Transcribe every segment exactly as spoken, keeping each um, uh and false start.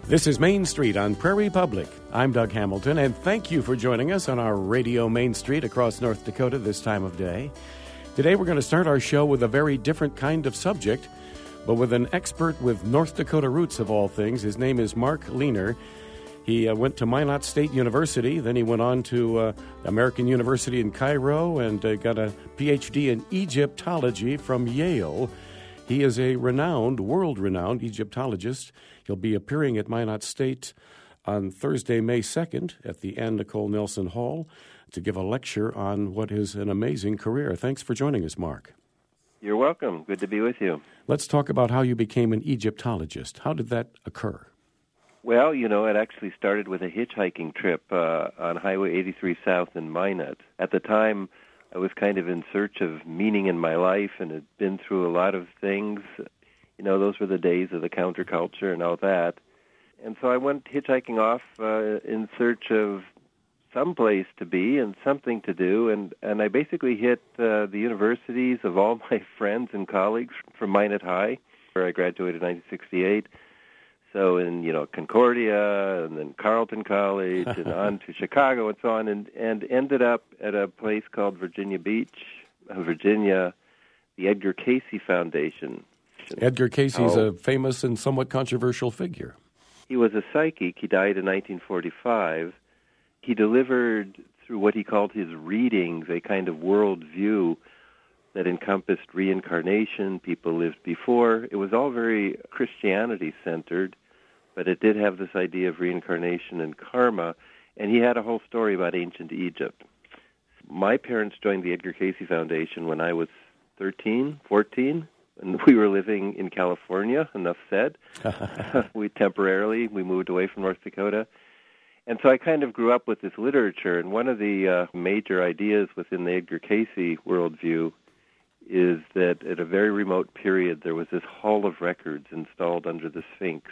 This is Main Street on Prairie Public. I'm Doug Hamilton, and thank you for joining us on our radio Main Street across North Dakota this time of day. Today we're going to start our show with a very different kind of subject, but with an expert with North Dakota roots of all things. His name is Mark Lehner. He uh, went to Minot State University, then he went on to uh, American University in Cairo and uh, got a P H D in Egyptology from Yale. He is a renowned, world-renowned Egyptologist. He'll be appearing at Minot State on Thursday, May second at the Ann Nicole Nelson Hall to give a lecture on what is an amazing career. Thanks for joining us, Mark. You're welcome. Good to be with you. Let's talk about how you became an Egyptologist. How did that occur? Well, you know, it actually started with a hitchhiking trip uh, on Highway eighty-three South in Minot. At the time, I was kind of in search of meaning in my life and had been through a lot of things. You know, those were the days of the counterculture and all that. And so I went hitchhiking off uh, in search of some place to be and something to do. And, and I basically hit uh, the universities of all my friends and colleagues from Minot High, where I graduated in nineteen sixty-eight. So in, you know, Concordia and then Carleton College and on to Chicago and so on, and, and ended up at a place called Virginia Beach, Virginia, the Edgar Cayce Foundation. Edgar Cayce is oh. a famous and somewhat controversial figure. He was a psychic. He died in nineteen forty-five. He delivered, through what he called his readings, a kind of world view that encompassed reincarnation, people lived before. It was all very Christianity-centered, but it did have this idea of reincarnation and karma, and he had a whole story about ancient Egypt. My parents joined the Edgar Cayce Foundation when I was thirteen, fourteen, and we were living in California, enough said. we temporarily, we moved away from North Dakota. And so I kind of grew up with this literature, and one of the uh, major ideas within the Edgar Cayce worldview is that at a very remote period there was this hall of records installed under the Sphinx,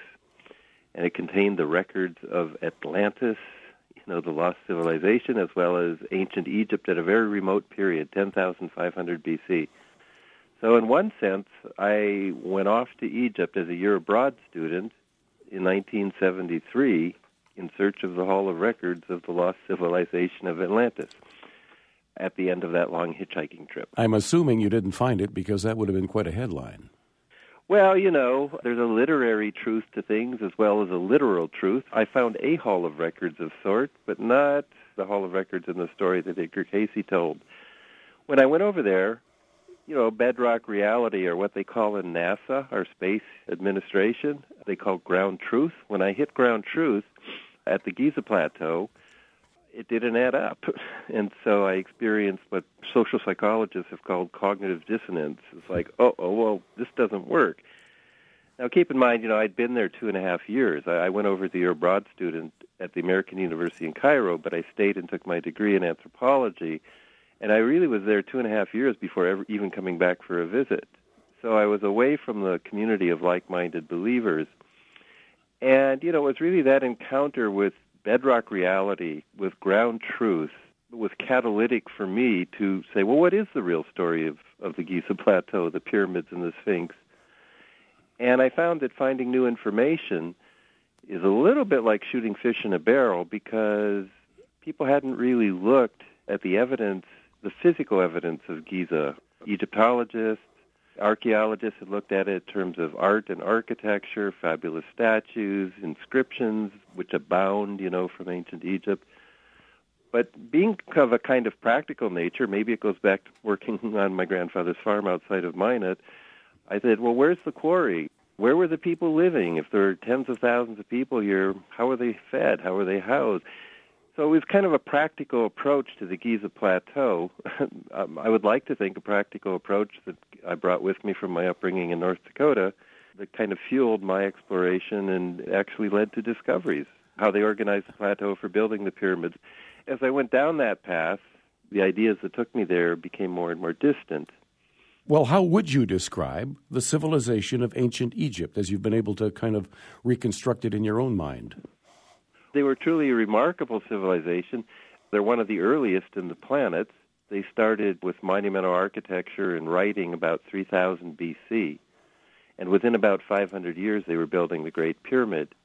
and it contained the records of Atlantis, you know, the lost civilization, as well as ancient Egypt at a very remote period, ten thousand five hundred B C. So in one sense, I went off to Egypt as a year abroad student in nineteen seventy-three in search of the hall of records of the lost civilization of Atlantis at the end of that long hitchhiking trip. I'm assuming you didn't find it because that would have been quite a headline. Well, you know, there's a literary truth to things as well as a literal truth. I found a hall of records of sort, but not the hall of records in the story that Edgar Cayce told. When I went over there, you know, bedrock reality, or what they call in NASA, our space administration, they call ground truth. When I hit ground truth at the Giza Plateau, it didn't add up. And so I experienced what social psychologists have called cognitive dissonance. It's like, oh, oh, well, this doesn't work. Now, keep in mind, you know, I'd been there two and a half years. I, I went over as a year abroad student at the American University in Cairo, but I stayed and took my degree in anthropology. And I really was there two and a half years before ever even coming back for a visit. So I was away from the community of like-minded believers. And, you know, it was really that encounter with bedrock reality, with ground truth, was catalytic for me to say, well, what is the real story of, of the Giza Plateau, the pyramids, and the Sphinx? And I found that finding new information is a little bit like shooting fish in a barrel, because people hadn't really looked at the evidence, the physical evidence of Giza. Egyptologists, archaeologists had looked at it in terms of art and architecture, fabulous statues, inscriptions, which abound, you know, from ancient Egypt. But being of a kind of practical nature, maybe it goes back to working on my grandfather's farm outside of Minot, I said, well, where's the quarry? Where were the people living? If there are tens of thousands of people here, how were they fed? How were they housed? So it was kind of a practical approach to the Giza Plateau. um, I would like to think a practical approach that I brought with me from my upbringing in North Dakota that kind of fueled my exploration and actually led to discoveries, how they organized the plateau for building the pyramids. As I went down that path, the ideas that took me there became more and more distant. Well, how would you describe the civilization of ancient Egypt as you've been able to kind of reconstruct it in your own mind? They were truly a remarkable civilization. They're one of the earliest in the planet. They started with monumental architecture and writing about three thousand B C. And within about five hundred years, they were building the Great Pyramid.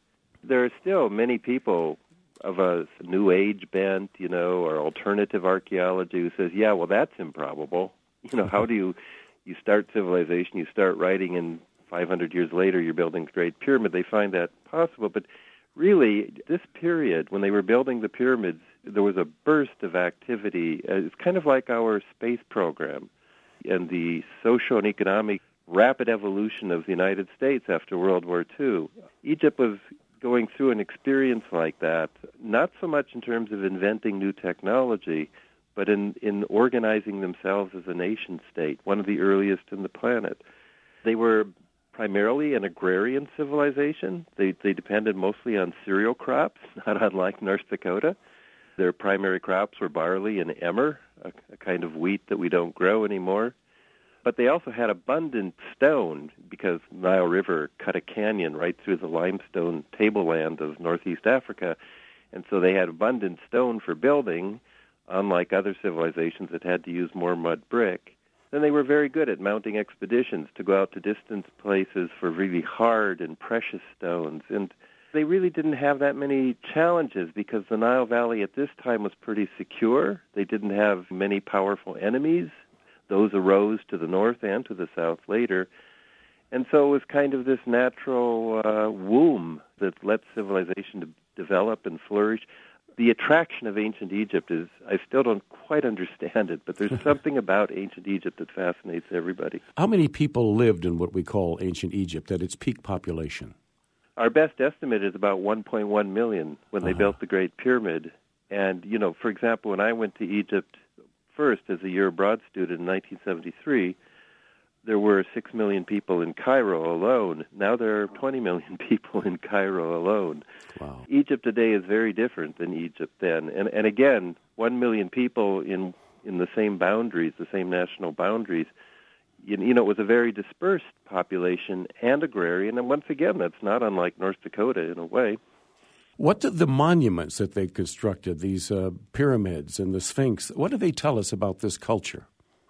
There are still many people of a New Age bent, you know, or alternative archaeology who says, yeah, well, that's improbable. You know, how do you, you start civilization, you start writing, and five hundred years later you're building the Great Pyramid. They find that possible. But really, this period, when they were building the pyramids, there was a burst of activity. It's kind of like our space program and the social and economic rapid evolution of the United States after World War Two. Egypt was going through an experience like that, not so much in terms of inventing new technology, but in, in organizing themselves as a nation state, one of the earliest in the planet. They were primarily an agrarian civilization. They, they depended mostly on cereal crops, not unlike North Dakota. Their primary crops were barley and emmer, a, a kind of wheat that we don't grow anymore. But they also had abundant stone because the Nile River cut a canyon right through the limestone tableland of northeast Africa. And so they had abundant stone for building, unlike other civilizations that had to use more mud brick. Then they were very good at mounting expeditions to go out to distant places for really hard and precious stones. And they really didn't have that many challenges because the Nile Valley at this time was pretty secure. They didn't have many powerful enemies. Those arose to the north and to the south later. And so it was kind of this natural uh, womb that let civilization to develop and flourish. The attraction of ancient Egypt is, I still don't quite understand it, but there's something about ancient Egypt that fascinates everybody. How many people lived in what we call ancient Egypt at its peak population? Our best estimate is about one point one million when they uh-huh. built the Great Pyramid. And, you know, for example, when I went to Egypt first as a year abroad student in nineteen seventy-three, there were six million people in Cairo alone. Now there are twenty million people in Cairo alone. Wow. Egypt today is very different than Egypt then. And, and again, one million people in, in the same boundaries, the same national boundaries. You, you know, it was a very dispersed population and agrarian. And once again, that's not unlike North Dakota in a way. What do the monuments that they constructed, these uh, pyramids and the Sphinx, what do they tell us about this culture?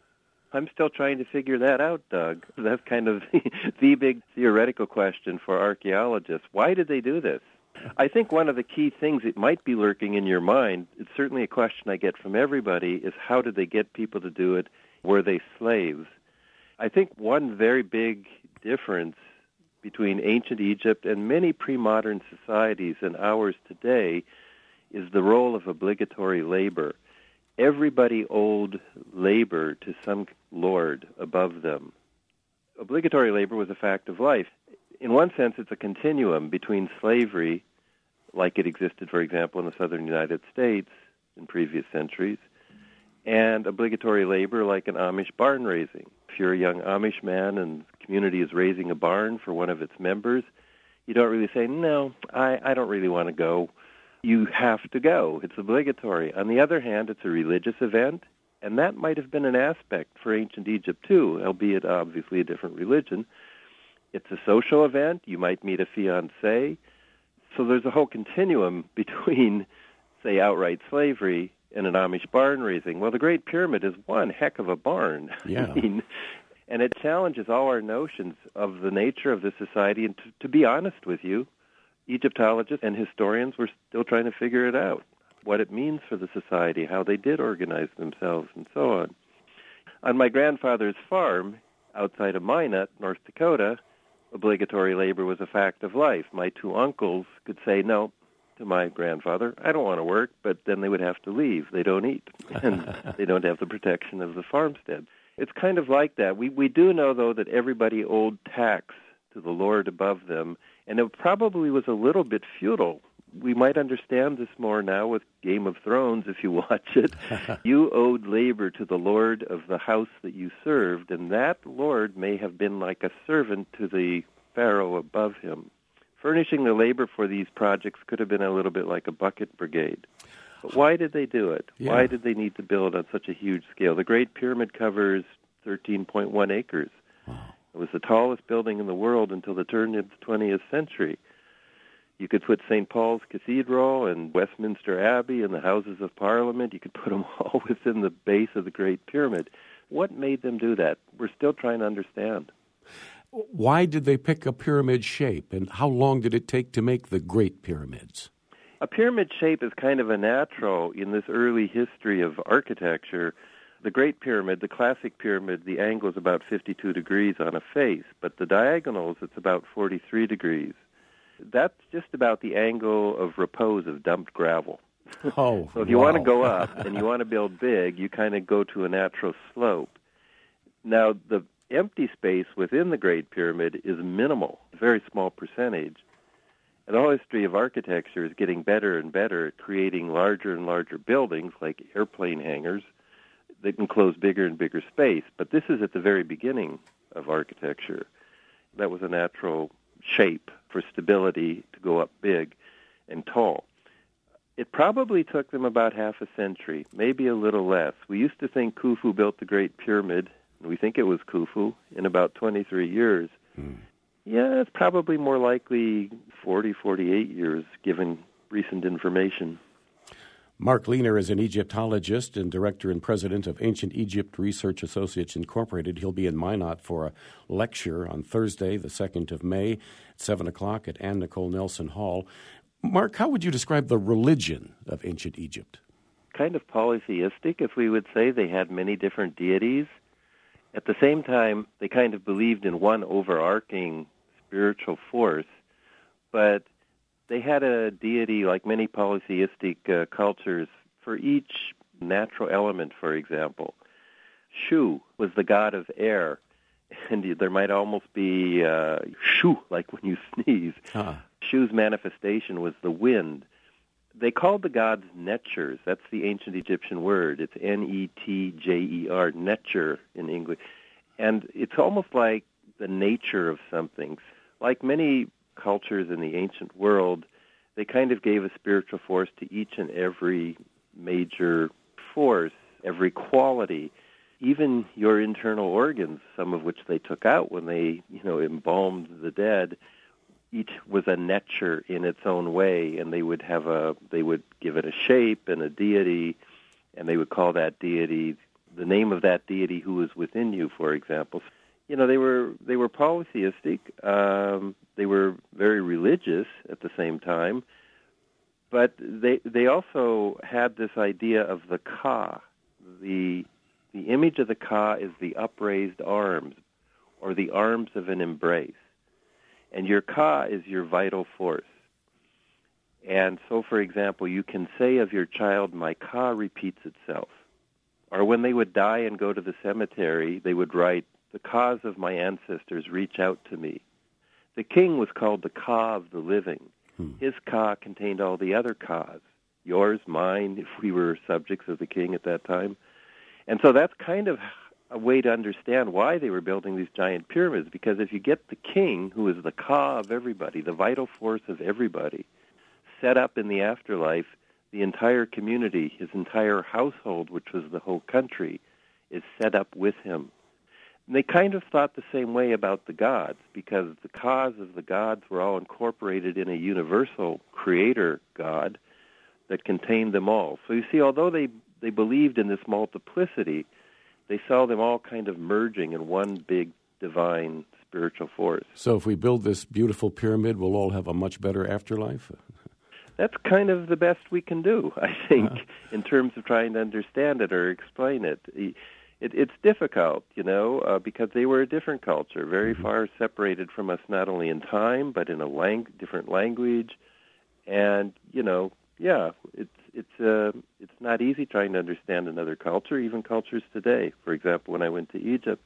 I'm still trying to figure that out, Doug. That's kind of the big theoretical question for archaeologists. Why did they do this? I think one of the key things that might be lurking in your mind, it's certainly a question I get from everybody, is how did they get people to do it? Were they slaves? I think one very big difference between ancient Egypt and many pre-modern societies and ours today is the role of obligatory labor. Everybody owed labor to some lord above them. Obligatory labor was a fact of life. In one sense, it's a continuum between slavery, like it existed, for example, in the southern United States in previous centuries, and obligatory labor like an Amish barn raising. If you're a young Amish man and the community is raising a barn for one of its members, you don't really say, no, I, I don't really want to go. You have to go. It's obligatory. On the other hand, it's a religious event, and that might have been an aspect for ancient Egypt too, albeit obviously a different religion. It's a social event. You might meet a fiancé. So there's a whole continuum between, say, outright slavery and an Amish barn raising. Well, the Great Pyramid is one heck of a barn. Yeah. I mean, and it challenges all our notions of the nature of this society. And to, to be honest with you, Egyptologists and historians were still trying to figure it out, what it means for the society, how they did organize themselves, and so on. On my grandfather's farm outside of Minot, North Dakota, obligatory labor was a fact of life. My two uncles could say no to my grandfather, I don't want to work, but then they would have to leave. They don't eat, and they don't have the protection of the farmstead. It's kind of like that. We we do know, though, that everybody owed tax to the lord above them, and it probably was a little bit feudal. We might understand this more now with Game of Thrones if you watch it. You owed labor to the lord of the house that you served, and that lord may have been like a servant to the pharaoh above him. Furnishing the labor for these projects could have been a little bit like a bucket brigade. But why did they do it? Yeah. Why did they need to build on such a huge scale? The Great Pyramid covers thirteen point one acres. Wow. It was the tallest building in the world until the turn of the twentieth century. You could put Saint Paul's Cathedral and Westminster Abbey and the Houses of Parliament. You could put them all within the base of the Great Pyramid. What made them do that? We're still trying to understand. Why did they pick a pyramid shape, and how long did it take to make the Great Pyramids? A pyramid shape is kind of a natural in this early history of architecture. The Great Pyramid, the classic pyramid, the angle is about fifty-two degrees on a face, but the diagonals, it's about forty-three degrees. That's just about the angle of repose of dumped gravel. Oh, so if you wow. want to go up and you want to build big, you kind of go to a natural slope. Now, the empty space within the Great Pyramid is minimal, a very small percentage. And the whole history of architecture is getting better and better at creating larger and larger buildings like airplane hangars that enclose bigger and bigger space. But this is at the very beginning of architecture. That was a natural shape for stability to go up big and tall. It probably took them about half a century, maybe a little less. We used to think Khufu built the Great Pyramid, and we think it was Khufu, in about twenty-three years. Hmm. Yeah, it's probably more likely forty, forty-eight years, given recent information. Mark Lehner is an Egyptologist and director and president of Ancient Egypt Research Associates Incorporated. He'll be in Minot for a lecture on Thursday, the second of May, at seven o'clock at Anne Nicole Nelson Hall. Mark, how would you describe the religion of ancient Egypt? Kind of polytheistic, if we would say. They had many different deities. At the same time, they kind of believed in one overarching spiritual force, but they had a deity like many polytheistic uh, cultures for each natural element, for example. Shu was the god of air, and there might almost be uh, shu, like when you sneeze. Huh. Shu's manifestation was the wind. They called the gods netchers. That's the ancient Egyptian word. It's N E T J E R, netcher in English. And it's almost like the nature of something. Like many cultures in the ancient world, they kind of gave a spiritual force to each and every major force, every quality, even your internal organs, some of which they took out when they, you know, embalmed the dead. Each was a netcher in its own way, and they would have a, they would give it a shape and a deity, and they would call that deity, the name of that deity who is within you, for example. You know, they were they were polytheistic. Um, they were very religious at the same time, but they they also had this idea of the Ka. The the image of the Ka is the upraised arms, or the arms of an embrace. And your Ka is your vital force. And so, for example, you can say of your child, my Ka repeats itself. Or when they would die and go to the cemetery, they would write, the Kas of my ancestors reach out to me. The king was called the Ka of the living. Hmm. His Ka contained all the other Kas, yours, mine, if we were subjects of the king at that time. And so that's kind of a way to understand why they were building these giant pyramids, because if you get the king, who is the Ka of everybody, the vital force of everybody, set up in the afterlife, the entire community, his entire household, which was the whole country, is set up with him. And they kind of thought the same way about the gods, because the Kas of the gods were all incorporated in a universal creator God that contained them all. So you see, although they, they believed in this multiplicity, they saw them all kind of merging in one big divine spiritual force. So if we build this beautiful pyramid, we'll all have a much better afterlife? That's kind of the best we can do, I think, uh, in terms of trying to understand it or explain it. It, it's difficult, you know, uh, because they were a different culture, very mm-hmm. far separated from us, not only in time, but in a lang- different language. And, you know, yeah, it's it's uh, it's not easy trying to understand another culture, even cultures today. For example, when I went to Egypt,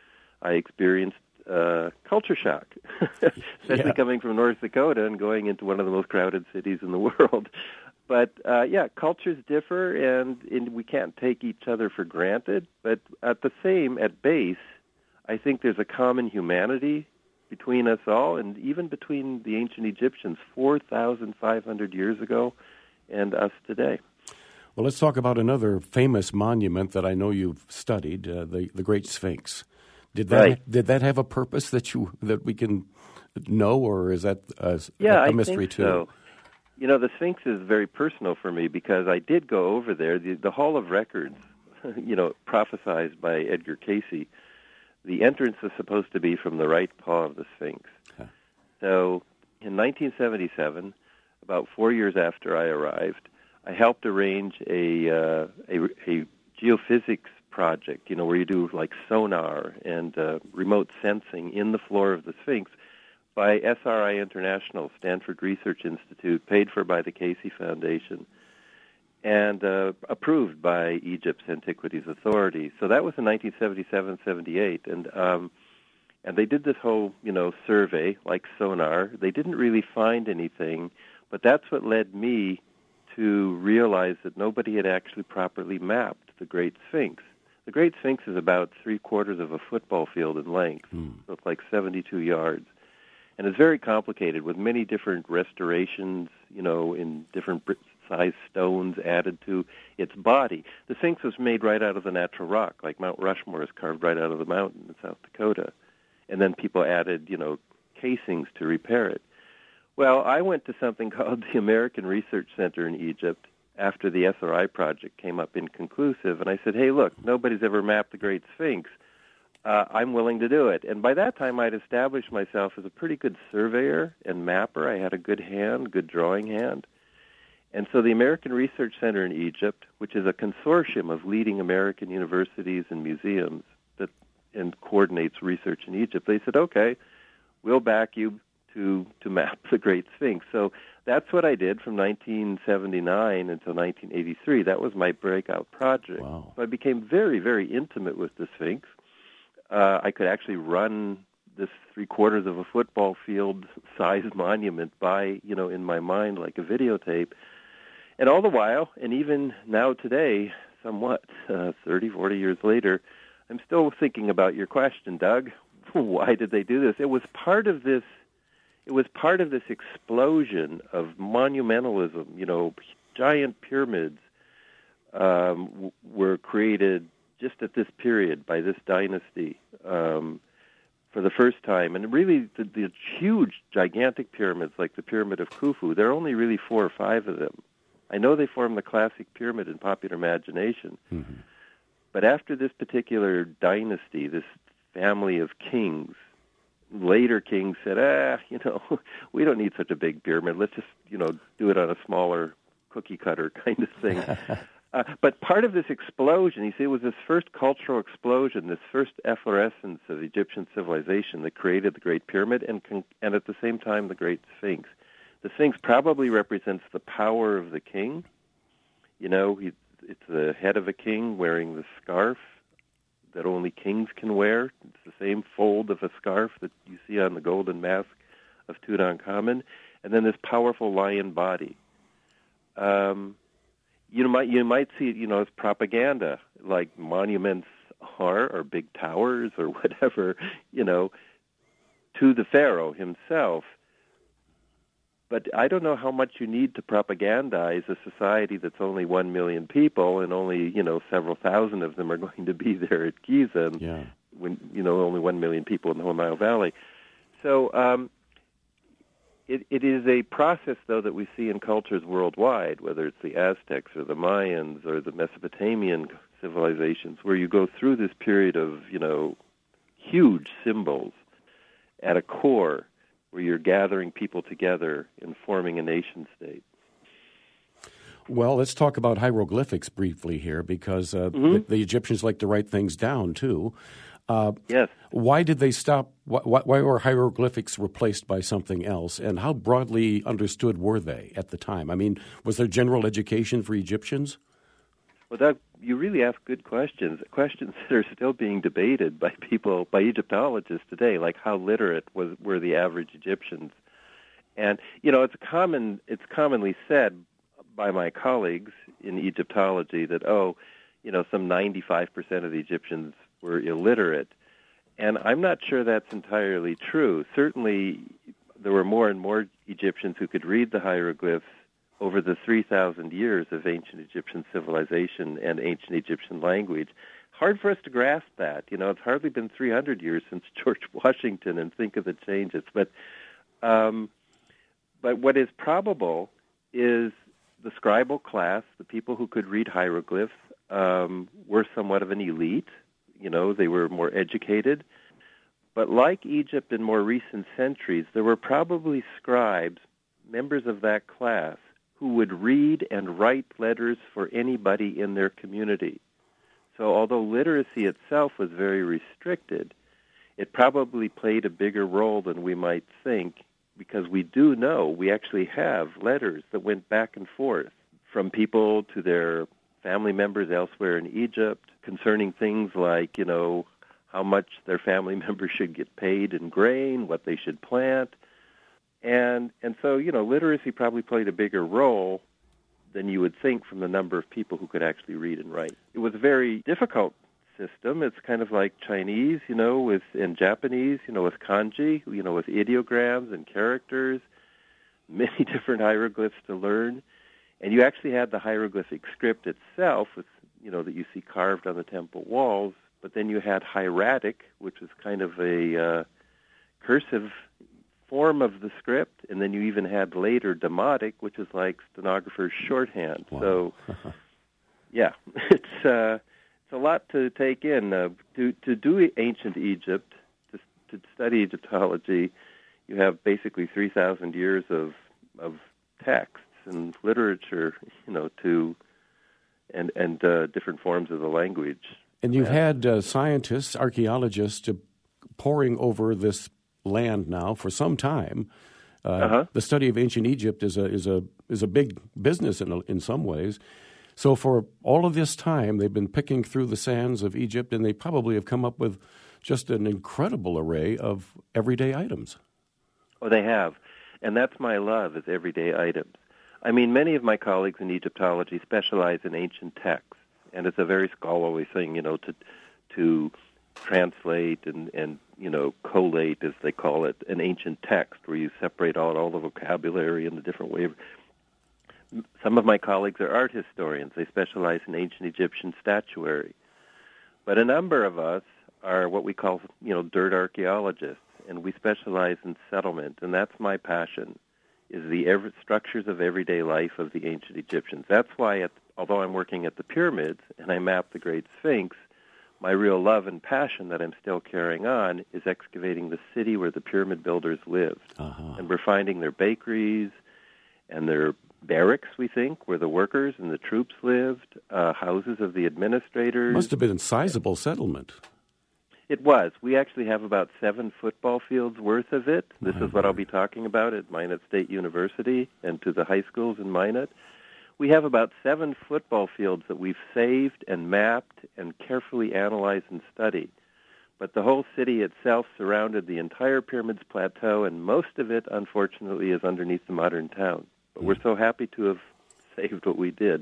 I experienced uh, culture shock, especially yeah. coming from North Dakota and going into one of the most crowded cities in the world. But, uh, yeah, cultures differ, and, and we can't take each other for granted. But at the same, at base, I think there's a common humanity between us all, and even between the ancient Egyptians four thousand five hundred years ago and us today. Well, let's talk about another famous monument that I know you've studied, uh, the the Great Sphinx. Did that right. did that have a purpose that you that we can know, or is that a, yeah, a mystery I think too? So. You know, the Sphinx is very personal for me because I did go over there. The, the Hall of Records, you know, prophesied by Edgar Cayce, the entrance is supposed to be from the right paw of the Sphinx. Huh. So in nineteen seventy-seven, about four years after I arrived, I helped arrange a, uh, a, a geophysics project, you know, where you do like sonar and uh, remote sensing in the floor of the Sphinx by S R I International, Stanford Research Institute, paid for by the Casey Foundation, and uh, approved by Egypt's Antiquities Authority. So that was in nineteen seventy-seven seventy-eight, and um, and they did this whole, you know, survey, like sonar. They didn't really find anything, but that's what led me to realize that nobody had actually properly mapped the Great Sphinx. The Great Sphinx is about three-quarters of a football field in length, mm. so it's like seventy-two yards. And it's very complicated with many different restorations, you know, in different size stones added to its body. The Sphinx was made right out of the natural rock, like Mount Rushmore is carved right out of the mountain in South Dakota. And then people added, you know, casings to repair it. Well, I went to something called the American Research Center in Egypt after the S R I project came up inconclusive, and I said, hey, look, nobody's ever mapped the Great Sphinx. Uh, I'm willing to do it. And by that time, I'd established myself as a pretty good surveyor and mapper. I had a good hand, good drawing hand. And so the American Research Center in Egypt, which is a consortium of leading American universities and museums that and coordinates research in Egypt, they said, okay, we'll back you to to map the Great Sphinx. So that's what I did from nineteen seventy-nine until nineteen eighty-three. That was my breakout project. Wow. So I became very, very intimate with the Sphinx. Uh, I could actually run this three-quarters of a football field-sized monument by, you know, in my mind like a videotape. And all the while, and even now today, somewhat, uh, thirty, forty years later, I'm still thinking about your question, Doug. Why did they do this? It was part of this It was part of this explosion of monumentalism. You know, giant pyramids um, w- were created just at this period by this dynasty um, for the first time. And really, the, the huge, gigantic pyramids like the Pyramid of Khufu, there are only really four or five of them. I know they form the classic pyramid in popular imagination. Mm-hmm. But after this particular dynasty, this family of kings, later kings said, ah, you know, we don't need such a big pyramid. Let's just, you know, do it on a smaller cookie-cutter kind of thing. uh, but part of this explosion, you see, it was this first cultural explosion, this first efflorescence of Egyptian civilization that created the Great Pyramid and, con- and at the same time the Great Sphinx. The Sphinx probably represents the power of the king. You know, he, it's the head of a king wearing the scarf that only kings can wear. It's the same fold of a scarf that you see on the golden mask of Tutankhamun, and then this powerful lion body. Um, you might you might see it, you know, as propaganda, like monuments are, or big towers, or whatever, you know, to the pharaoh himself. But I don't know how much you need to propagandize a society that's only one million people, and only, you know, several thousand of them are going to be there at Giza, and yeah. when, you know, only one million people in the whole Nile Valley. So um, it, it is a process, though, that we see in cultures worldwide, whether it's the Aztecs or the Mayans or the Mesopotamian civilizations, where you go through this period of, you know, huge symbols at a core, where you're gathering people together and forming a nation state. Well, let's talk about hieroglyphics briefly here, because uh, mm-hmm. the, the Egyptians like to write things down, too. Uh, yes. Why did they stop? Why, why were hieroglyphics replaced by something else, and how broadly understood were they at the time? I mean, was there general education for Egyptians? Well, Doug, you really ask good questions, questions that are still being debated by people, by Egyptologists today, like how literate was, were the average Egyptians. And, you know, it's common, it's commonly said by my colleagues in Egyptology that, oh, you know, some ninety-five percent of the Egyptians were illiterate. And I'm not sure that's entirely true. Certainly, there were more and more Egyptians who could read the hieroglyphs over the three thousand years of ancient Egyptian civilization and ancient Egyptian language. Hard for us to grasp that. You know, it's hardly been three hundred years since George Washington, and think of the changes. But, um, but what is probable is the scribal class, the people who could read hieroglyphs, um, were somewhat of an elite. You know, they were more educated. But like Egypt in more recent centuries, there were probably scribes, members of that class, who would read and write letters for anybody in their community. So although literacy itself was very restricted, it probably played a bigger role than we might think, because we do know we actually have letters that went back and forth from people to their family members elsewhere in Egypt concerning things like, you know, how much their family members should get paid in grain, what they should plant. And and so, you know, literacy probably played a bigger role than you would think from the number of people who could actually read and write. It was a very difficult system. It's kind of like Chinese, you know, with and Japanese, you know, with kanji, you know, with ideograms and characters, many different hieroglyphs to learn. And you actually had the hieroglyphic script itself, with, you know, that you see carved on the temple walls, but then you had hieratic, which was kind of a uh, cursive form of the script, and then you even had later demotic, which is like stenographer's shorthand. Wow. So, yeah, it's uh, it's a lot to take in. Uh, to to do ancient Egypt, to to study Egyptology, you have basically three thousand years of of texts and literature, you know, to and and uh, different forms of the language. And you've yeah. had uh, scientists, archaeologists, uh, poring over this land now for some time. Uh, uh-huh. The study of ancient Egypt is a is a is a big business in in some ways. So for all of this time, they've been picking through the sands of Egypt, and they probably have come up with just an incredible array of everyday items. Oh, they have, and that's my love, is everyday items. I mean, many of my colleagues in Egyptology specialize in ancient texts, and it's a very scholarly thing, you know, to to translate and, and, you know, collate, as they call it, an ancient text where you separate out all the vocabulary in a different way. Some of my colleagues are art historians. They specialize in ancient Egyptian statuary. But a number of us are what we call, you know, dirt archaeologists, and we specialize in settlement, and that's my passion, is the ever, structures of everyday life of the ancient Egyptians. That's why, at, although I'm working at the pyramids and I map the Great Sphinx, my real love and passion that I'm still carrying on is excavating the city where the pyramid builders lived. Uh-huh. And we're finding their bakeries and their barracks, we think, where the workers and the troops lived, uh, houses of the administrators. Must have been a sizable settlement. It was. We actually have about seven football fields worth of it. This is what I'll be talking about at Minot State University and to the high schools in Minot. We have about seven football fields that we've saved and mapped and carefully analyzed and studied. But the whole city itself surrounded the entire Pyramids Plateau, and most of it, unfortunately, is underneath the modern town. But we're so happy to have saved what we did.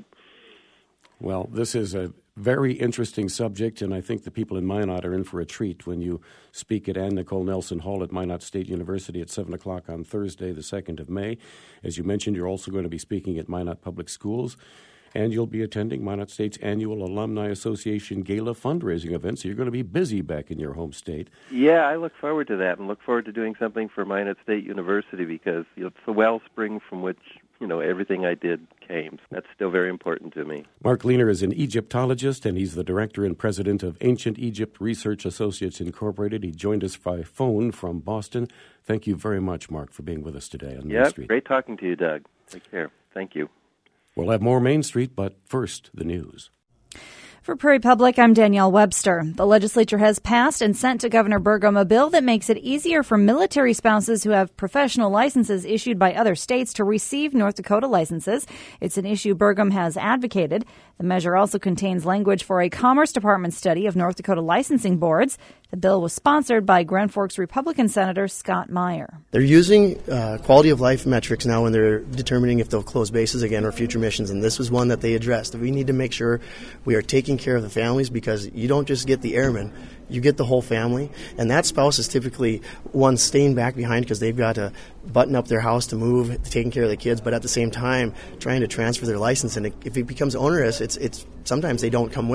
Well, this is a very interesting subject, and I think the people in Minot are in for a treat when you speak at Anne Nicole Nelson Hall at Minot State University at seven o'clock on Thursday, the second of May. As you mentioned, you're also going to be speaking at Minot Public Schools, and you'll be attending Minot State's annual Alumni Association Gala fundraising event, so you're going to be busy back in your home state. Yeah, I look forward to that and look forward to doing something for Minot State University because it's the wellspring from which, you know, everything I did came. That's still very important to me. Mark Leiner is an Egyptologist, and he's the director and president of Ancient Egypt Research Associates Incorporated. He joined us by phone from Boston. Thank you very much, Mark, for being with us today on Main Street. Yeah, great talking to you, Doug. Take care. Thank you. We'll have more Main Street, but first, the news. For Prairie Public, I'm Danielle Webster. The legislature has passed and sent to Governor Burgum a bill that makes it easier for military spouses who have professional licenses issued by other states to receive North Dakota licenses. It's an issue Burgum has advocated. The measure also contains language for a Commerce Department study of North Dakota licensing boards. The bill was sponsored by Grand Forks Republican Senator Scott Meyer. They're using uh, quality of life metrics now when they're determining if they'll close bases again or future missions, and this was one that they addressed. We need to make sure we are taking care of the families because you don't just get the airmen, you get the whole family, and that spouse is typically one staying back behind because they've got to button up their house to move, taking care of the kids, but at the same time trying to transfer their license, and if it becomes onerous, it's it's sometimes they don't come with.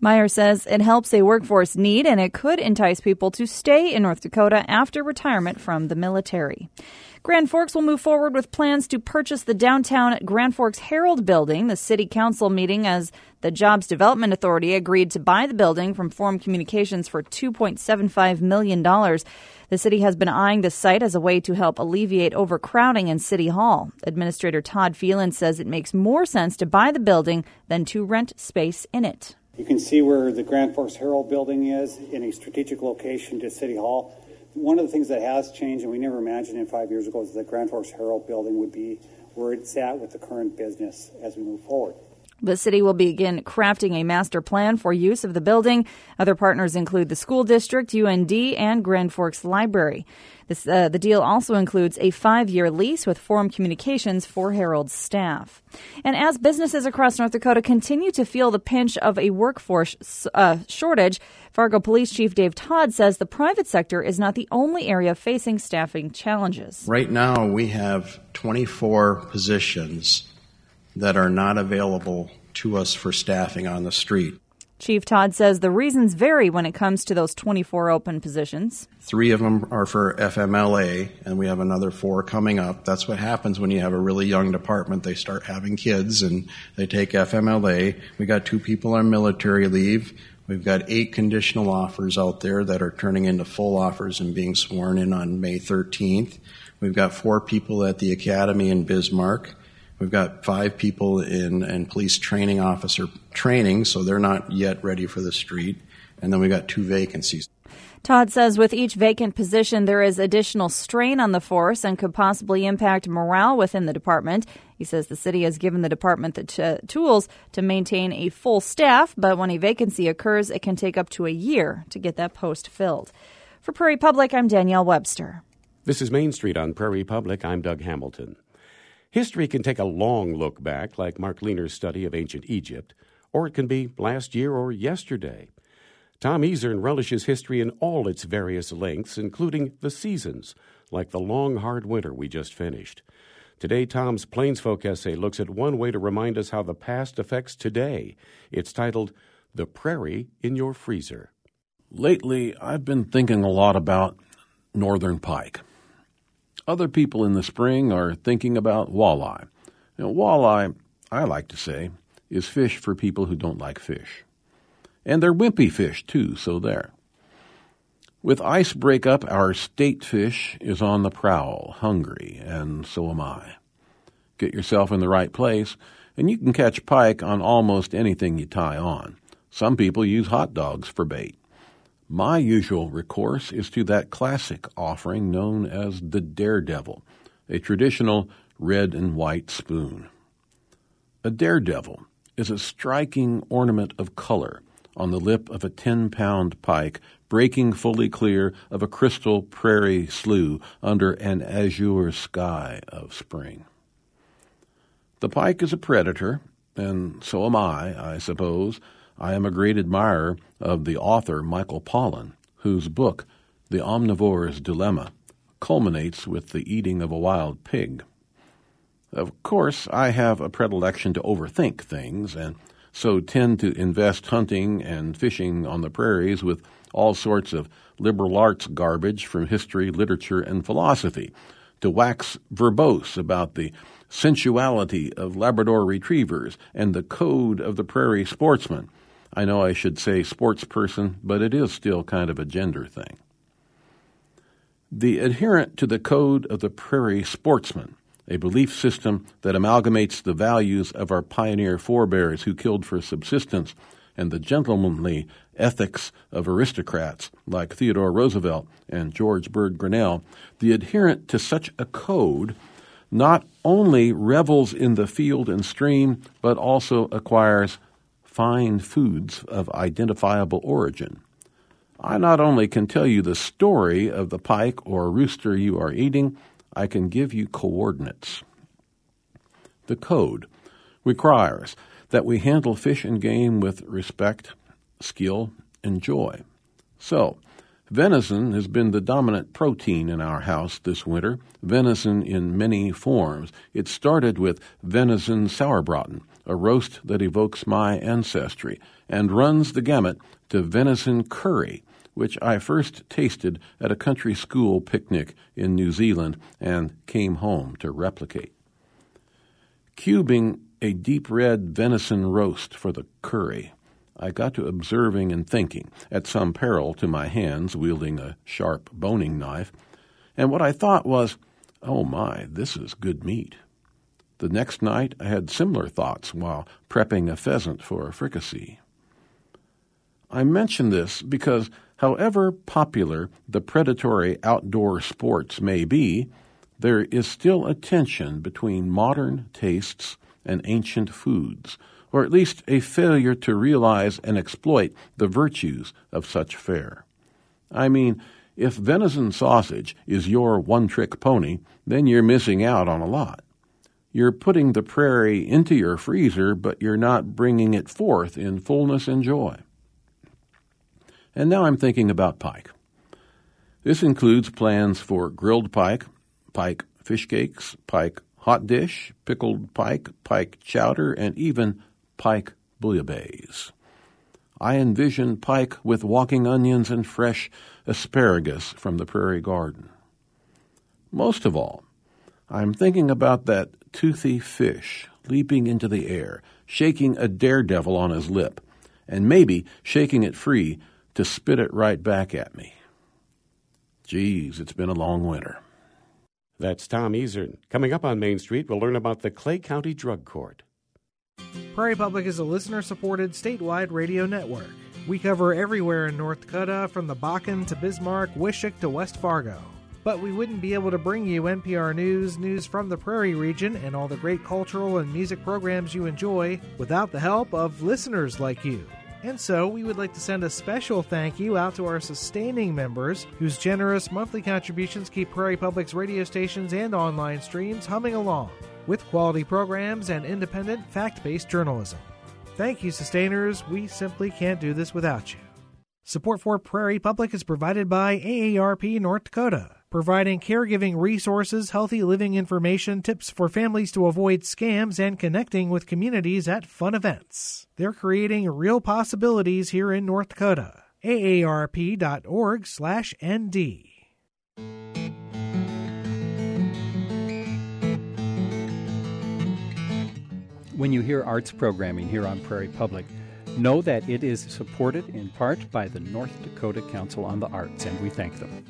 Meyer says it helps a workforce need and it could entice people to stay in North Dakota after retirement from the military. Grand Forks will move forward with plans to purchase the downtown Grand Forks Herald building. The city council meeting as the Jobs Development Authority agreed to buy the building from Forum Communications for two point seven five million dollars. The city has been eyeing the site as a way to help alleviate overcrowding in City Hall. Administrator Todd Phelan says it makes more sense to buy the building than to rent space in it. You can see where the Grand Forks Herald building is in a strategic location to City Hall. One of the things that has changed, and we never imagined it five years ago, is the Grand Forks Herald building would be where it's at with the current business as we move forward. The city will begin crafting a master plan for use of the building. Other partners include the school district, U N D, and Grand Forks Library. This, uh, the deal also includes a five-year lease with Forum Communications for Herald's staff. And as businesses across North Dakota continue to feel the pinch of a workforce uh, shortage, Fargo Police Chief Dave Todd says the private sector is not the only area facing staffing challenges. Right now, we have twenty-four positions that are not available to us for staffing on the street. Chief Todd says the reasons vary when it comes to those twenty-four open positions. Three of them are for F M L A, and we have another four coming up. That's what happens when you have a really young department. They start having kids, and they take F M L A. We got two people on military leave. We've got eight conditional offers out there that are turning into full offers and being sworn in on May thirteenth. We've got four people at the academy in Bismarck. We've got five people in, in police training officer training, so they're not yet ready for the street. And then we got two vacancies. Todd says with each vacant position, there is additional strain on the force and could possibly impact morale within the department. He says the city has given the department the t- tools to maintain a full staff, but when a vacancy occurs, it can take up to a year to get that post filled. For Prairie Public, I'm Danielle Webster. This is Main Street on Prairie Public. I'm Doug Hamilton. History can take a long look back, like Mark Lehner's study of ancient Egypt, or it can be last year or yesterday. Tom Ezern relishes history in all its various lengths, including the seasons, like the long, hard winter we just finished. Today, Tom's Plainsfolk essay looks at one way to remind us how the past affects today. It's titled, The Prairie in Your Freezer. Lately, I've been thinking a lot about northern pike. Other people in the spring are thinking about walleye. Now, walleye, I like to say, is fish for people who don't like fish. And they're wimpy fish, too, so there. With ice breakup, our state fish is on the prowl, hungry, and so am I. Get yourself in the right place, and you can catch pike on almost anything you tie on. Some people use hot dogs for bait. My usual recourse is to that classic offering known as the daredevil, a traditional red and white spoon. A daredevil is a striking ornament of color on the lip of a ten-pound pike breaking fully clear of a crystal prairie slough under an azure sky of spring. The pike is a predator, and so am I, I suppose. I am a great admirer of the author Michael Pollan, whose book, The Omnivore's Dilemma, culminates with the eating of a wild pig. Of course, I have a predilection to overthink things, and so tend to invest hunting and fishing on the prairies with all sorts of liberal arts garbage from history, literature, and philosophy, to wax verbose about the sensuality of Labrador retrievers and the code of the prairie sportsman. I know I should say sports person, but it is still kind of a gender thing. The adherent to the code of the prairie sportsman, a belief system that amalgamates the values of our pioneer forebears who killed for subsistence and the gentlemanly ethics of aristocrats like Theodore Roosevelt and George Bird Grinnell, the adherent to such a code not only revels in the field and stream, but also acquires fine foods of identifiable origin. I not only can tell you the story of the pike or rooster you are eating, I can give you coordinates. The code requires that we handle fish and game with respect, skill, and joy. So, Venison has been the dominant protein in our house this winter, venison in many forms. It started with venison sauerbraten, a roast that evokes my ancestry, and runs the gamut to venison curry, which I first tasted at a country school picnic in New Zealand and came home to replicate. Cubing a deep red venison roast for the curry, I got to observing and thinking, at some peril to my hands wielding a sharp boning knife, and what I thought was, oh my, this is good meat. The next night I had similar thoughts while prepping a pheasant for a fricassee. I mention this because, however popular the predatory outdoor sports may be, there is still a tension between modern tastes and ancient foods, or at least a failure to realize and exploit the virtues of such fare. I mean, if venison sausage is your one-trick pony, then you're missing out on a lot. You're putting the prairie into your freezer, but you're not bringing it forth in fullness and joy. And now I'm thinking about pike. This includes plans for grilled pike, pike fish cakes, pike hot dish, pickled pike, pike chowder, and even pike bouillabaisse. I envision pike with walking onions and fresh asparagus from the prairie garden. Most of all, I'm thinking about that toothy fish leaping into the air, shaking a daredevil on his lip, and maybe shaking it free to spit it right back at me. Geez, it's been a long winter. That's Tom Easern. Coming up on Main Street, we'll learn about the Clay County Drug Court. Prairie Public is a listener-supported statewide radio network. We cover everywhere in North Dakota, from the Bakken to Bismarck, Wishock to West Fargo. But we wouldn't be able to bring you N P R News, news from the Prairie region, and all the great cultural and music programs you enjoy without the help of listeners like you. And so, we would like to send a special thank you out to our sustaining members, whose generous monthly contributions keep Prairie Public's radio stations and online streams humming along, with quality programs and independent, fact-based journalism. Thank you, sustainers. We simply can't do this without you. Support for Prairie Public is provided by A A R P North Dakota, providing caregiving resources, healthy living information, tips for families to avoid scams, and connecting with communities at fun events. They're creating real possibilities here in North Dakota. A A R P dot org slash N D. When you hear arts programming here on Prairie Public, know that it is supported in part by the North Dakota Council on the Arts, and we thank them.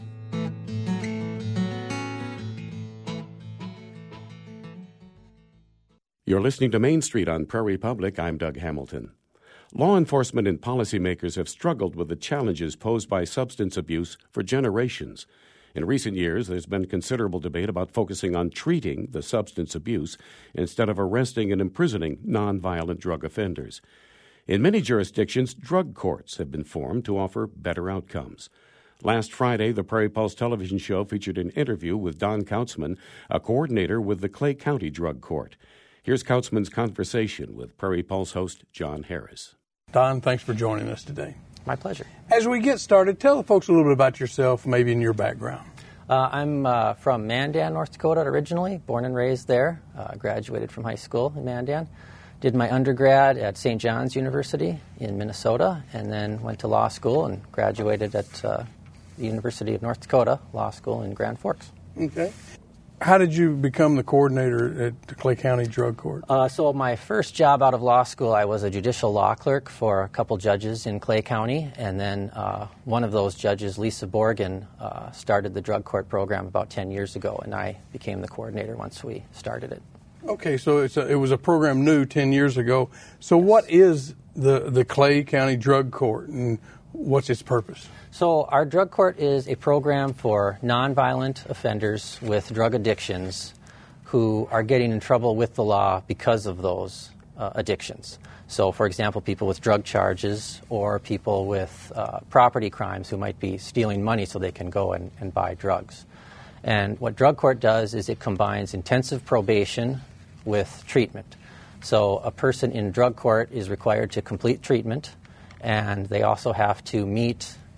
You're listening to Main Street on Prairie Public. I'm Doug Hamilton. Law enforcement and policymakers have struggled with the challenges posed by substance abuse for generations. In recent years, there's been considerable debate about focusing on treating the substance abuse instead of arresting and imprisoning nonviolent drug offenders. In many jurisdictions, drug courts have been formed to offer better outcomes. Last Friday, the Prairie Pulse television show featured an interview with Don Kautzman, a coordinator with the Clay County Drug Court. Here's Kautzman's conversation with Prairie Pulse host John Harris. Don, thanks for joining us today. My pleasure. As we get started, tell the folks a little bit about yourself, maybe in your background. Uh, I'm uh, from Mandan, North Dakota originally, born and raised there. Uh, graduated from high school in Mandan. Did my undergrad at Saint John's University in Minnesota, and then went to law school and graduated at uh, the University of North Dakota Law School in Grand Forks. Okay. How did you become the coordinator at the Clay County Drug Court? Uh, so my first job out of law school, I was a judicial law clerk for a couple judges in Clay County, and then uh, one of those judges, Lisa Borgen, uh, started the drug court program about ten years ago, and I became the coordinator once we started it. Okay, so it's a, it was a program new ten years ago. So what is the, the Clay County Drug Court, and what's its purpose? So our drug court is a program for nonviolent offenders with drug addictions who are getting in trouble with the law because of those uh, addictions. So, for example, people with drug charges or people with uh, property crimes who might be stealing money so they can go and, and buy drugs. And what drug court does is it combines intensive probation with treatment. So a person in drug court is required to complete treatment, and they also have to meet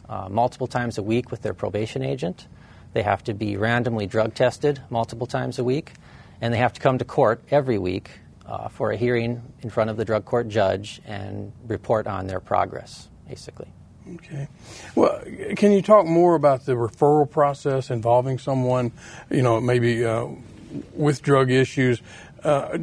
uh, multiple times a week with their probation agent. They have to be randomly drug tested multiple times a week, and they have to come to court every week uh, for a hearing in front of the drug court judge and report on their progress, basically. Okay. Well, can you talk more about the referral process involving someone, you know, maybe uh, with drug issues uh,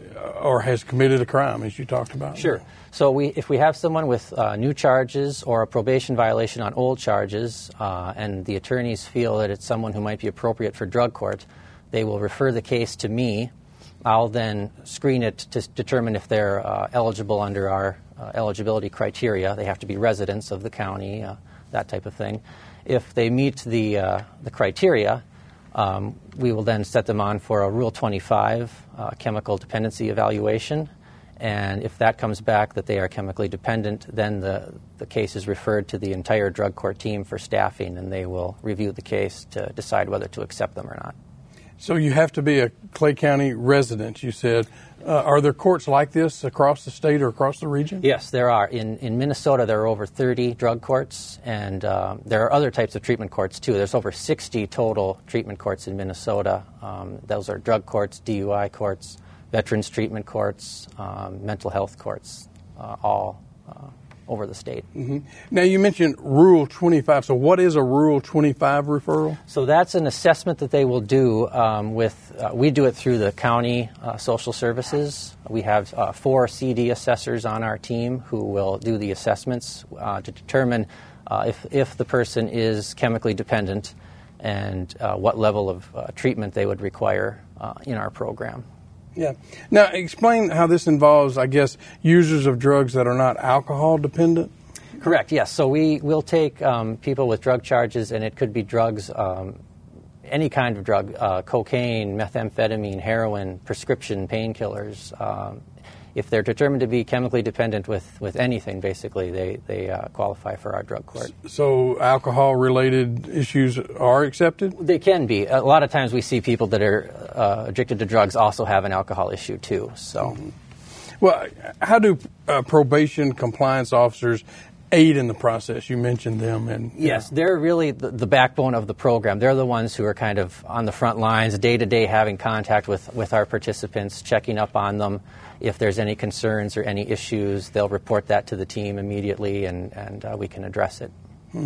or has committed a crime, as you talked about? Sure. So we, if we have someone with uh, new charges or a probation violation on old charges, uh, and the attorneys feel that it's someone who might be appropriate for drug court, they will refer the case to me. I'll then screen it to determine if they're uh, eligible under our uh, eligibility criteria. They have to be residents of the county, uh, that type of thing. If they meet the uh, the criteria, um, we will then set them on for a Rule twenty-five uh, chemical dependency evaluation. And if that comes back that they are chemically dependent, then the, the case is referred to the entire drug court team for staffing, and they will review the case to decide whether to accept them or not. So you have to be a Clay County resident, you said. Uh, are there courts like this across the state or across the region? Yes, there are. In in Minnesota, there are over thirty drug courts, and uh, there are other types of treatment courts, too. There's over sixty total treatment courts in Minnesota. Um, those are drug courts, D U I courts, veterans treatment courts, um, mental health courts, uh, all uh, over the state. Mm-hmm. Now, you mentioned Rule twenty-five. So what is a Rule twenty-five referral? So that's an assessment that they will do um, with, uh, we do it through the county uh, social services. We have uh, four C D assessors on our team who will do the assessments uh, to determine uh, if, if the person is chemically dependent and uh, what level of uh, treatment they would require uh, in our program. Yeah. Now, explain how this involves, I guess, users of drugs that are not alcohol dependent. Correct, yes. So we will take um, people with drug charges, and it could be drugs, um, any kind of drug, uh, cocaine, methamphetamine, heroin, prescription painkillers. Um, if they're determined to be chemically dependent with, with anything, basically, they, they uh, qualify for our drug court. So alcohol-related issues are accepted? They can be. A lot of times we see people that are uh, addicted to drugs also have an alcohol issue, too. So, mm-hmm. Well, how do uh, probation compliance officers aid in the process? You mentioned them. and Yes, they're really the, the backbone of the program. They're the ones who are kind of on the front lines, day-to-day having contact with, with our participants, checking up on them. If there's any concerns or any issues, they'll report that to the team immediately, and, and uh, we can address it.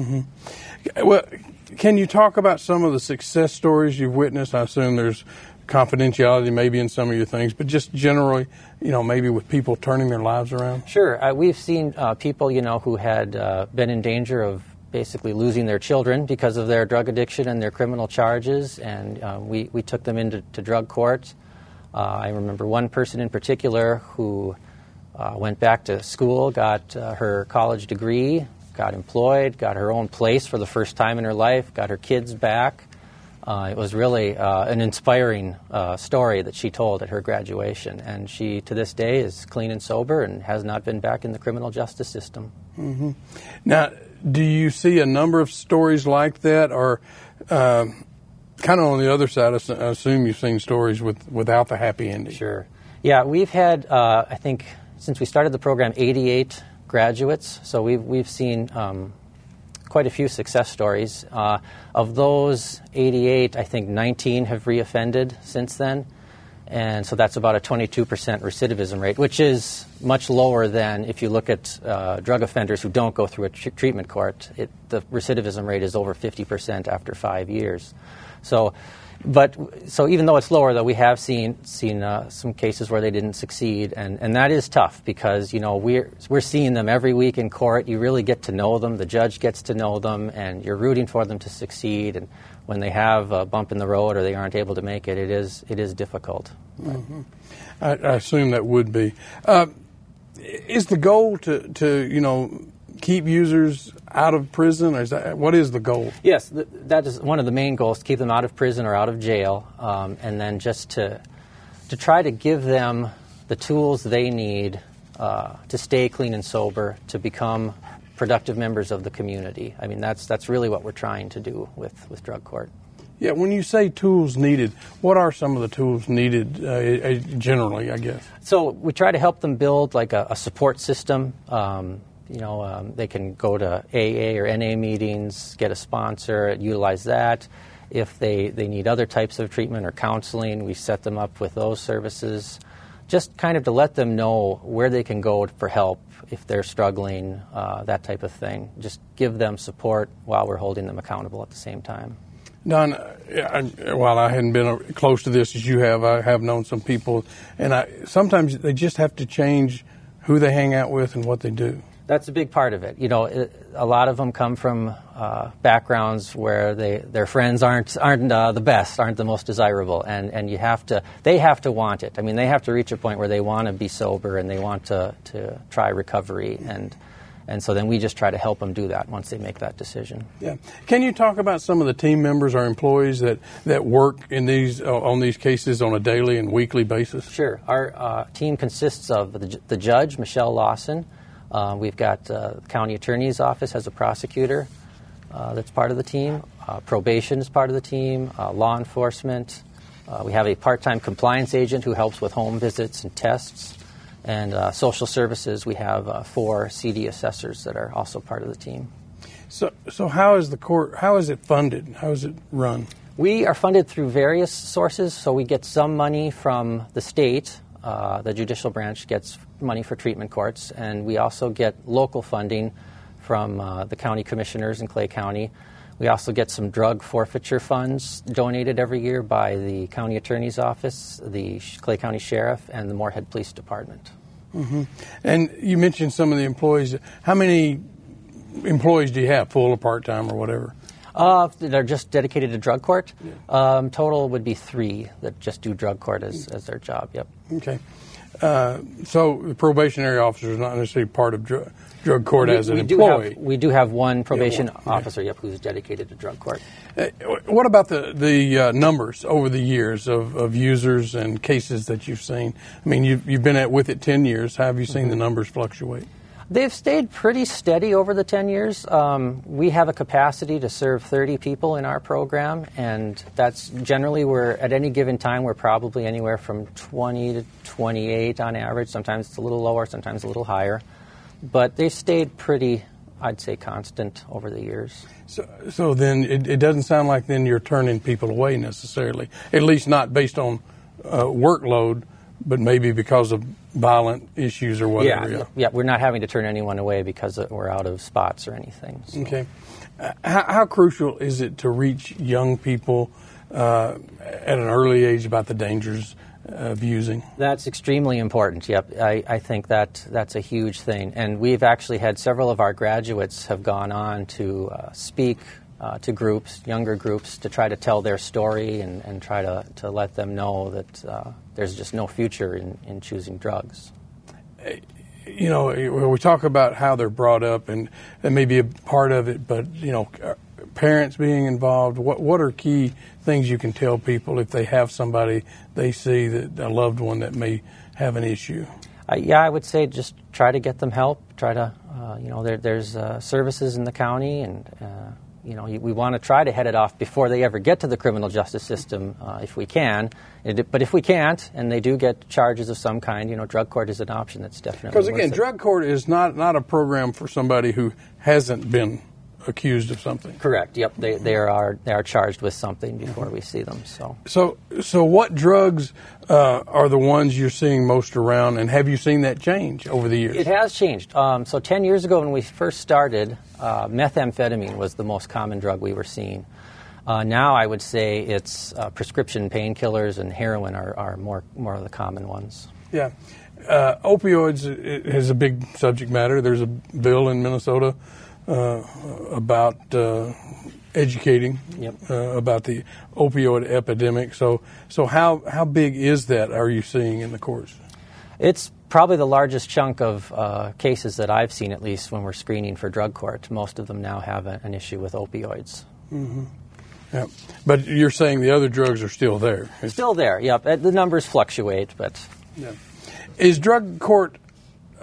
Mm-hmm. Well, can you talk about some of the success stories you've witnessed? I assume there's confidentiality maybe in some of your things, but just generally, you know, maybe with people turning their lives around? Sure. Uh, we've seen uh, people, you know, who had uh, been in danger of basically losing their children because of their drug addiction and their criminal charges, and uh, we, we took them into to drug court. Uh, I remember one person in particular who uh, went back to school, got uh, her college degree, got employed, got her own place for the first time in her life, got her kids back. Uh, it was really uh, an inspiring uh, story that she told at her graduation, and she, to this day, is clean and sober and has not been back in the criminal justice system. Mm-hmm. Now, do you see a number of stories like that, or uh, kind of on the other side, I assume you've seen stories with, without the happy ending? Sure. Yeah, we've had, uh, I think, since we started the program, eighty-eight graduates, so we've, we've seen um, quite a few success stories. Uh, of those eighty-eight, I think nineteen have reoffended since then. And so that's about a twenty-two percent recidivism rate, which is much lower than if you look at uh, drug offenders who don't go through a tr- treatment court. It, the recidivism rate is over fifty percent after five years. So, but so even though it's lower, though, we have seen seen uh, some cases where they didn't succeed, and, and that is tough because, you know, we're we're seeing them every week in court. You really get to know them. The judge gets to know them, and you're rooting for them to succeed. And when they have a bump in the road or they aren't able to make it, it is it is difficult. Mm-hmm. I, I assume that would be. Uh, is the goal to, to you know keep users out of prison, or is that what is the goal? Yes, th- that is one of the main goals: to keep them out of prison or out of jail, um, and then just to to try to give them the tools they need uh, to stay clean and sober, to become productive members of the community. I mean, that's that's really what we're trying to do with, with drug court. Yeah, when you say tools needed, what are some of the tools needed uh, generally, I guess? So we try to help them build like a, a support system, um, You know, um, they can go to A A or N A meetings, get a sponsor, utilize that. If they, they need other types of treatment or counseling, we set them up with those services. Just kind of to let them know where they can go for help if they're struggling, uh, that type of thing. Just give them support while we're holding them accountable at the same time. Don, I, while I hadn't been close to this as you have, I have known some people, and I sometimes they just have to change who they hang out with and what they do. That's a big part of it. You know, it, a lot of them come from uh, backgrounds where they their friends aren't aren't uh, the best, aren't the most desirable, and, and you have to they have to want it. I mean, they have to reach a point where they want to be sober and they want to, to try recovery, and and so then we just try to help them do that once they make that decision. Yeah. Can you talk about some of the team members or employees that, that work in these uh, on these cases on a daily and weekly basis? Sure. Our uh, team consists of the, the judge, Michelle Lawson. Uh, we've got uh, the county attorney's office has a prosecutor uh, that's part of the team. Uh, probation is part of the team. Uh, law enforcement. Uh, we have a part-time compliance agent who helps with home visits and tests. And uh, social services, we have uh, four C D assessors that are also part of the team. So, so how is the court? How is it funded? How is it run? We are funded through various sources. So we get some money from the state. Uh, the judicial branch gets money for treatment courts, and we also get local funding from uh, the county commissioners in Clay County. We also get some drug forfeiture funds donated every year by the county attorney's office, the Clay County Sheriff, and the Moorhead Police Department. Mm-hmm. And you mentioned some of the employees. How many employees do you have, full or part-time or whatever? Uh, they're just dedicated to drug court. Yeah. Um, total would be three that just do drug court as, as their job, yep. Okay. Uh, so the probationary officer is not necessarily part of drug, drug court we, as an we employee. Do have, we do have one probation yeah, one, officer, yep, who's dedicated to drug court. Uh, what about the, the uh, numbers over the years of, of users and cases that you've seen? I mean, you've, you've been at with it ten years. How have you seen mm-hmm. the numbers fluctuate? They've stayed pretty steady over the ten years. Um, we have a capacity to serve thirty people in our program, and that's generally we're at any given time we're probably anywhere from twenty to twenty-eight on average. Sometimes it's a little lower, sometimes a little higher. But they've stayed pretty, I'd say, constant over the years. So, so then it, it doesn't sound like then you're turning people away necessarily, at least not based on uh, workload, but maybe because of violent issues or whatever. Yeah, yeah, yeah, we're not having to turn anyone away because we're out of spots or anything. So. Okay. Uh, how, how crucial is it to reach young people uh, at an early age about the dangers of using? That's extremely important, yep. I, I think that that's a huge thing. And we've actually had several of our graduates have gone on to uh, speak Uh, to groups, younger groups, to try to tell their story and, and try to, to let them know that uh, there's just no future in, in choosing drugs. You know, we talk about how they're brought up, and that may be a part of it, but, you know, parents being involved, what what are key things you can tell people if they have somebody they see, that a loved one that may have an issue? Uh, yeah, I would say just try to get them help. Try to, uh, you know, there, there's uh, services in the county, and uh, You know, we want to try to head it off before they ever get to the criminal justice system, uh, if we can. It, but if we can't, and they do get charges of some kind, you know, drug court is an option that's definitely Because again, worth it. Drug court is not, not a program for somebody who hasn't been accused of something. Correct. Yep. They they are they are charged with something before we see them. So so so what drugs uh, are the ones you're seeing most around, and have you seen that change over the years? It has changed. Um, so ten years ago when we first started, uh, methamphetamine was the most common drug we were seeing. Uh, now I would say it's uh, prescription painkillers and heroin are, are more more of the common ones. Yeah. Uh, opioids is a big subject matter. There's a bill in Minnesota uh, about uh, educating yep. uh, about the opioid epidemic. So, so how how big is that? Are you seeing in the courts? It's probably the largest chunk of uh, cases that I've seen, at least when we're screening for drug court. Most of them now have a, an issue with opioids. Mm-hmm. Yeah, but you're saying the other drugs are still there. It's still there. Yep. The numbers fluctuate, but yeah. Is drug court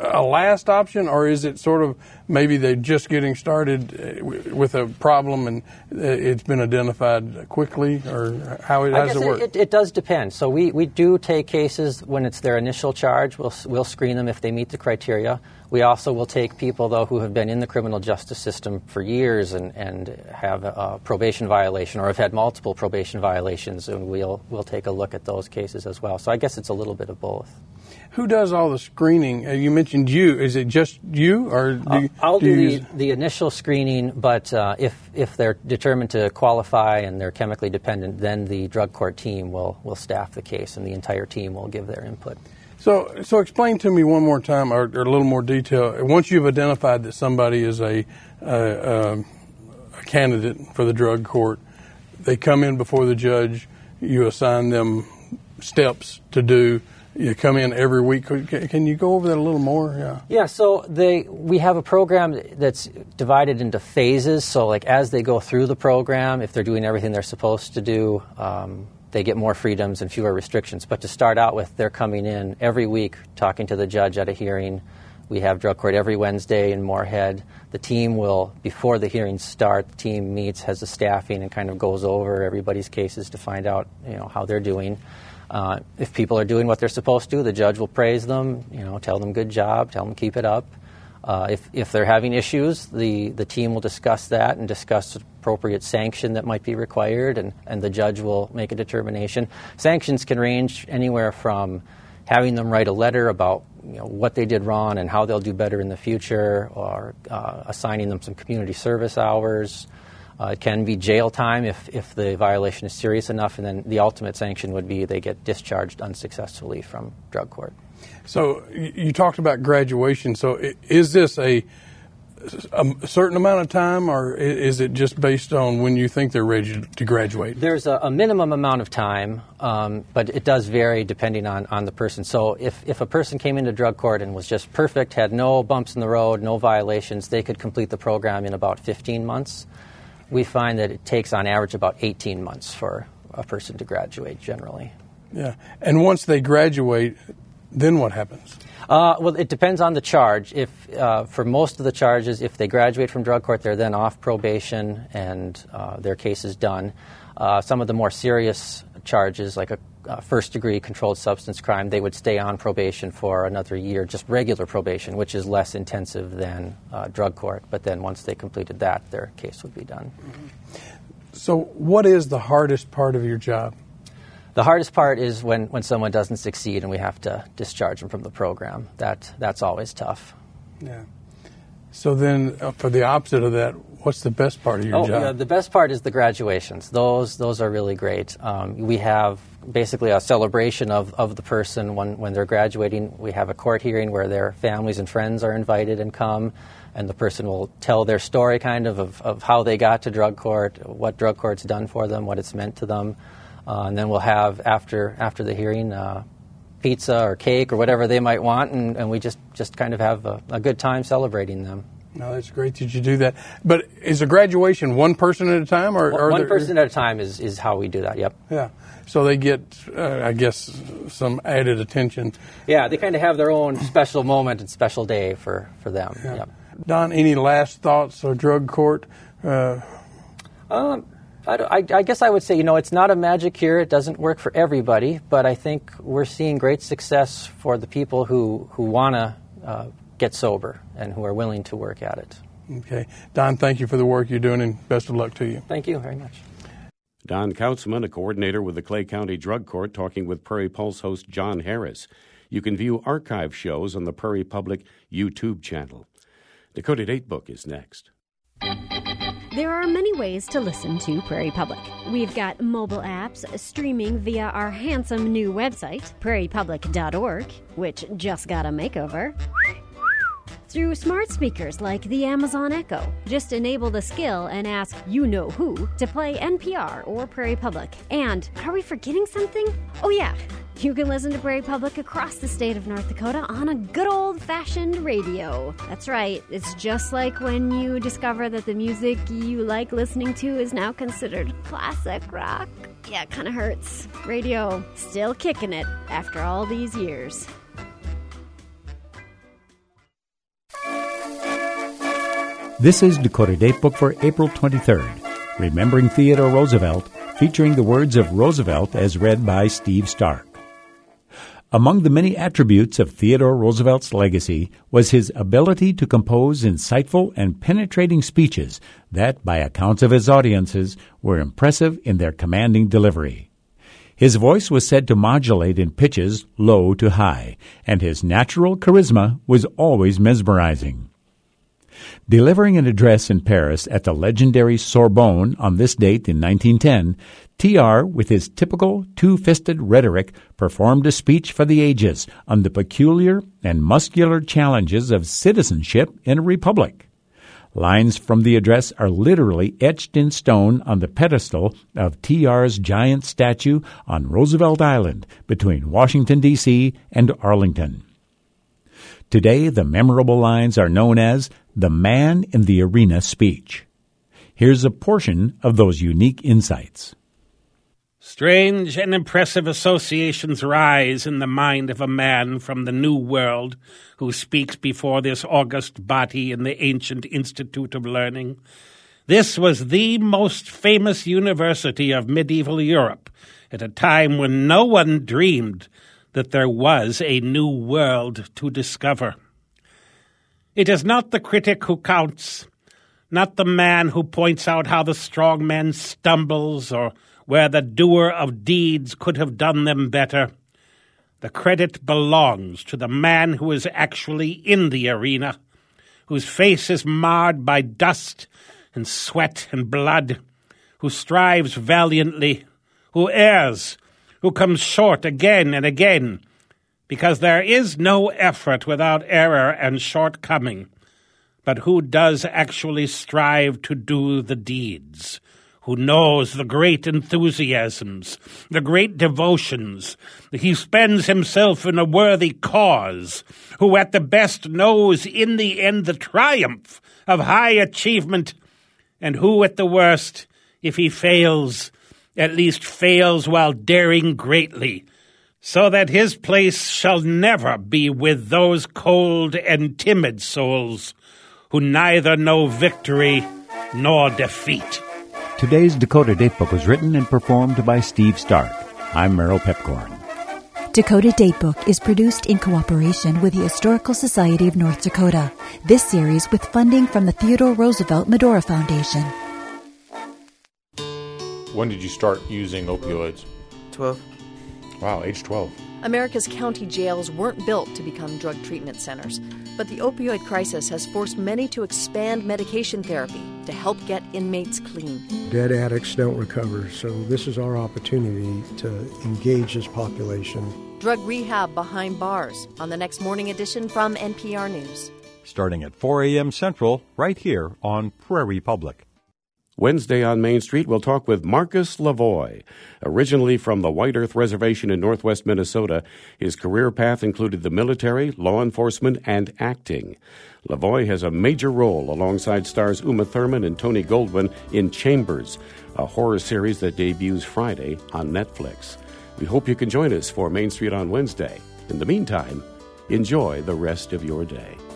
a last option, or is it sort of maybe they're just getting started with a problem and it's been identified quickly, or how, it, how does it work? It, it does depend. So we, we do take cases when it's their initial charge. We'll, we'll screen them if they meet the criteria. We also will take people, though, who have been in the criminal justice system for years and, and have a probation violation or have had multiple probation violations, and we'll, we'll take a look at those cases as well. So I guess it's a little bit of both. Who does all the screening? Uh, you mentioned you. Is it just you, or do you, I'll do, do you the, the initial screening, but uh, if if they're determined to qualify and they're chemically dependent, then the drug court team will will staff the case, and the entire team will give their input. So, so explain to me one more time, or, or a little more detail. Once you've identified that somebody is a, uh, um, a candidate for the drug court, they come in before the judge. You assign them steps to do. You come in every week. Can you go over that a little more? Yeah. Yeah. So they we have a program that's divided into phases. So like as they go through the program, if they're doing everything they're supposed to do, um, they get more freedoms and fewer restrictions. But to start out with, they're coming in every week, talking to the judge at a hearing. We have drug court every Wednesday in Moorhead. The team will, before the hearings start, the team meets, has a staffing, and kind of goes over everybody's cases to find out, you know, how they're doing. Uh, if people are doing what they're supposed to, the judge will praise them, you know, tell them good job, tell them keep it up. Uh, if if they're having issues, the, the team will discuss that and discuss appropriate sanction that might be required, and, and the judge will make a determination. Sanctions can range anywhere from having them write a letter about, you know, what they did wrong and how they'll do better in the future, or uh, assigning them some community service hours. Uh, it can be jail time if, if the violation is serious enough, and then the ultimate sanction would be they get discharged unsuccessfully from drug court. So you talked about graduation. So is this a, a certain amount of time, or is it just based on when you think they're ready to graduate? There's a, a minimum amount of time, um, but it does vary depending on, on the person. So if, if a person came into drug court and was just perfect, had no bumps in the road, no violations, they could complete the program in about fifteen months. We find that it takes on average about eighteen months for a person to graduate generally. Yeah. And once they graduate, then what happens? Uh, well, it depends on the charge. If uh, for most of the charges, if they graduate from drug court, they're then off probation and uh, their case is done. Uh, some of the more serious charges, like a uh, first-degree controlled substance crime, they would stay on probation for another year, just regular probation, which is less intensive than uh, drug court. But then once they completed that, their case would be done. So what is the hardest part of your job? The hardest part is when, when someone doesn't succeed and we have to discharge them from the program. That That's always tough. Yeah. So then uh, for the opposite of that, what's the best part of your oh, job? Yeah, the best part is the graduations. Those those are really great. Um, we have basically a celebration of, of the person when, when they're graduating. We have a court hearing where their families and friends are invited and come, and the person will tell their story kind of of, of how they got to drug court, what drug court's done for them, what it's meant to them. Uh, and then we'll have, after after the hearing, uh, pizza or cake or whatever they might want, and, and we just, just kind of have a, a good time celebrating them. No, that's great that you do that. But is a graduation one person at a time? or One, are one there, person at a time is, is how we do that, yep. Yeah. So they get, uh, I guess, some added attention. Yeah, they kind of have their own special moment and special day for, for them. Yeah. Yep. Don, any last thoughts on drug court? Uh, um, I, I, I guess I would say, you know, it's not a magic cure. It doesn't work for everybody, but I think we're seeing great success for the people who, who want to uh, get sober and who are willing to work at it. Okay. Don, thank you for the work you're doing, and best of luck to you. Thank you very much. Don Kautzman, a coordinator with the Clay County Drug Court, talking with Prairie Pulse host John Harris. You can view archive shows on the Prairie Public YouTube channel. Dakota Datebook is next. There are many ways to listen to Prairie Public. We've got mobile apps streaming via our handsome new website, prairie public dot org, which just got a makeover. Through smart speakers like the Amazon Echo. Just enable the skill and ask you-know-who to play N P R or Prairie Public. And are we forgetting something? Oh yeah, you can listen to Prairie Public across the state of North Dakota on a good old-fashioned radio. That's right, it's just like when you discover that the music you like listening to is now considered classic rock. Yeah, it kind of hurts. Radio, still kicking it after all these years. This is Dakota Datebook for April twenty-third, Remembering Theodore Roosevelt, featuring the words of Roosevelt as read by Steve Stark. Among the many attributes of Theodore Roosevelt's legacy was his ability to compose insightful and penetrating speeches that, by accounts of his audiences, were impressive in their commanding delivery. His voice was said to modulate in pitches low to high, and his natural charisma was always mesmerizing. Delivering an address in Paris at the legendary Sorbonne on this date in nineteen ten, T R, with his typical two-fisted rhetoric, performed a speech for the ages on the peculiar and muscular challenges of citizenship in a republic. Lines from the address are literally etched in stone on the pedestal of T R's giant statue on Roosevelt Island between Washington, D C and Arlington. Today, the memorable lines are known as the Man in the Arena speech. Here's a portion of those unique insights. Strange and impressive associations rise in the mind of a man from the New World who speaks before this august body in the ancient Institute of Learning. This was the most famous university of medieval Europe at a time when no one dreamed that there was a new world to discover. It is not the critic who counts, not the man who points out how the strong man stumbles or where the doer of deeds could have done them better. The credit belongs to the man who is actually in the arena, whose face is marred by dust and sweat and blood, who strives valiantly, who errs, who comes short again and again, because there is no effort without error and shortcoming, but who does actually strive to do the deeds, who knows the great enthusiasms, the great devotions, he spends himself in a worthy cause, who at the best knows in the end the triumph of high achievement, and who at the worst, if he fails, at least fails while daring greatly, so that his place shall never be with those cold and timid souls who neither know victory nor defeat. Today's Dakota Datebook was written and performed by Steve Stark. I'm Merrill Pepcorn. Dakota Datebook is produced in cooperation with the Historical Society of North Dakota. This series with funding from the Theodore Roosevelt Medora Foundation. When did you start using opioids? twelve. Wow, age twelve. America's county jails weren't built to become drug treatment centers, but the opioid crisis has forced many to expand medication therapy to help get inmates clean. Dead addicts don't recover, so this is our opportunity to engage this population. Drug Rehab Behind Bars on the next morning edition from N P R News. Starting at four a.m. Central, right here on Prairie Public. Wednesday on Main Street, we'll talk with Marcus Lavoie. Originally from the White Earth Reservation in northwest Minnesota, his career path included the military, law enforcement, and acting. Lavoie has a major role alongside stars Uma Thurman and Tony Goldwyn in Chambers, a horror series that debuts Friday on Netflix. We hope you can join us for Main Street on Wednesday. In the meantime, enjoy the rest of your day.